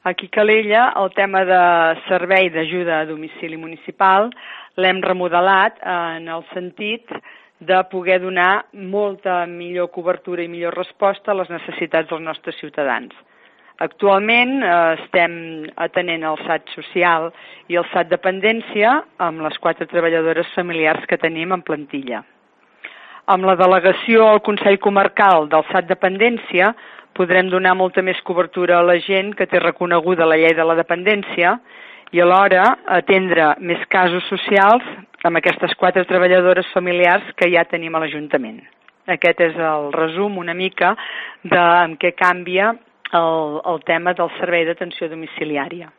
Aquí a Calella el tema de servei d'ajuda a domicili municipal l'hem remodelat en el sentit de poder donar molta millor cobertura i millor resposta a les necessitats dels nostres ciutadans. Actualment estem atenent el SAT social i el SAT dependència amb les 4 treballadores familiars que tenim en plantilla. Amb la delegació al Consell Comarcal del SAT dependència podrem donar molta més cobertura a la gent que té reconeguda la llei de la dependència i alhora atendre més casos socials amb aquestes 4 treballadores familiars que ja tenim a l'Ajuntament. Aquest és el resum una mica de en què canvia el tema del servei d'atenció domiciliària.